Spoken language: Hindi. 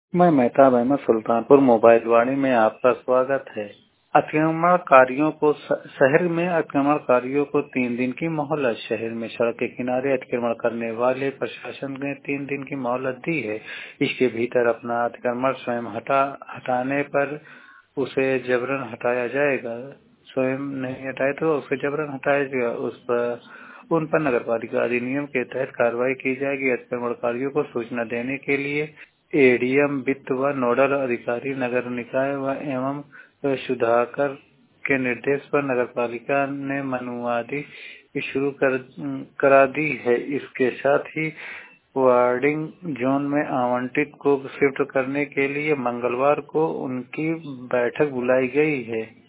मैं मेहताब अहमद सुल्तानपुर मोबाइल वाणी में आपका स्वागत है। अतिक्रमणकारियों को शहर में अतिक्रमणकारियों को 3 दिन की मोहलत। शहर में सड़क के किनारे अतिक्रमण करने वाले प्रशासन ने 3 दिन की मोहलत दी है। इसके भीतर अपना अतिक्रमण स्वयं हटाने पर उसे जबरन हटाया जाएगा। स्वयं नहीं हटाए तो उसे जबरन हटाया जाएगा। उन पर नगरपालिका अधिनियम के तहत कार्रवाई की जाएगी। अतिक्रमणकारियों को सूचना देने के लिए एडीएम वित्त व नोडल अधिकारी नगर निकाय व एवं सुधाकर के निर्देश पर नगरपालिका ने मनुवादी शुरू करा दी है। इसके साथ ही वार्डिंग जोन में आवंटित को शिफ्ट करने के लिए मंगलवार को उनकी बैठक बुलाई गई है।